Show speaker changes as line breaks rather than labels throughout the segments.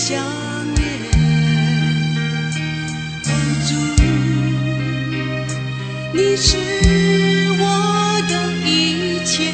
相恋。哦，主，你是我的一切，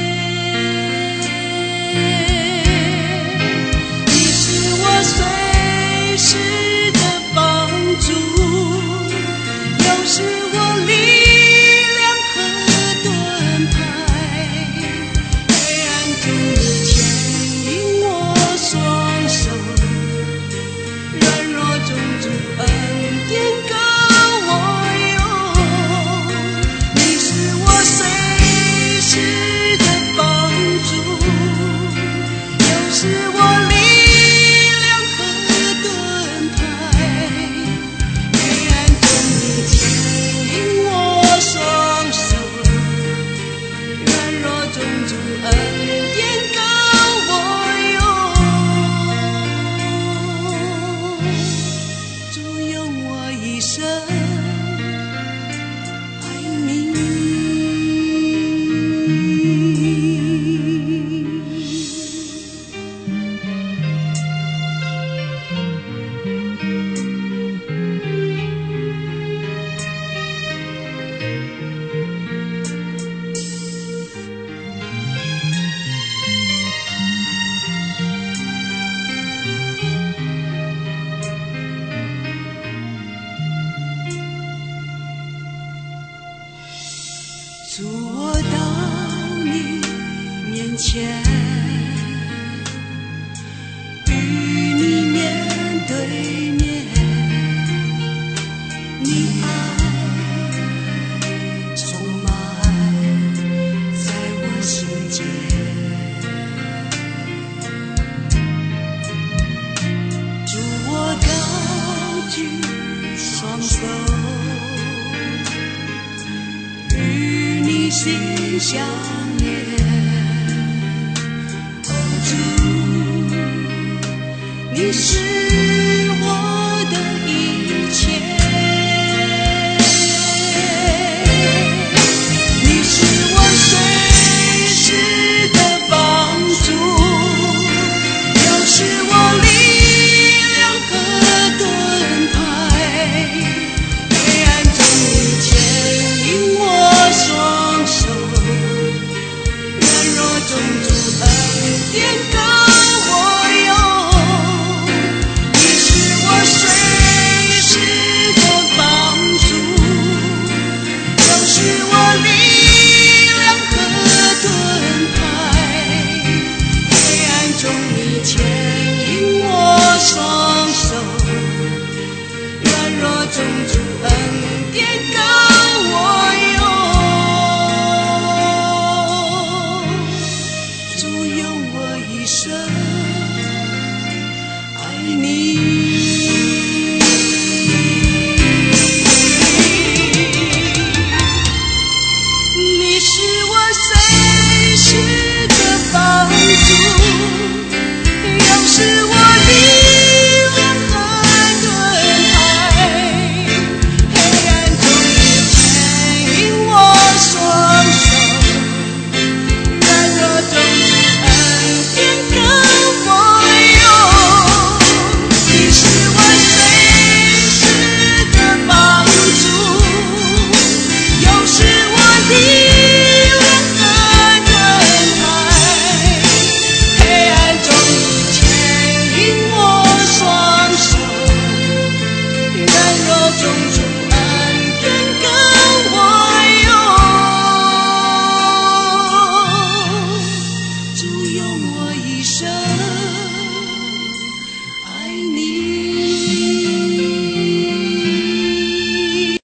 你是我随时的帮助，又是我力量和盾牌。黑暗中你牵引我双手，软弱中主恩典高我有，你是我随时的帮助，又是我力量和盾牌。黑暗中你牵引我双手，软弱中主恩典高我有，主用我一生爱你。主，我到你面前，与你面对面，你爱充满在我心间。主，我高举双手，与你心相连。哦，主，你是我的一切，你是我随时的帮助，又是我力量和盾牌。黑暗中你牵引我双手，软弱中主恩典高我有，你是我随时的帮助，又是我力量和盾牌。黑暗中你牵引我双手，软弱中主恩典高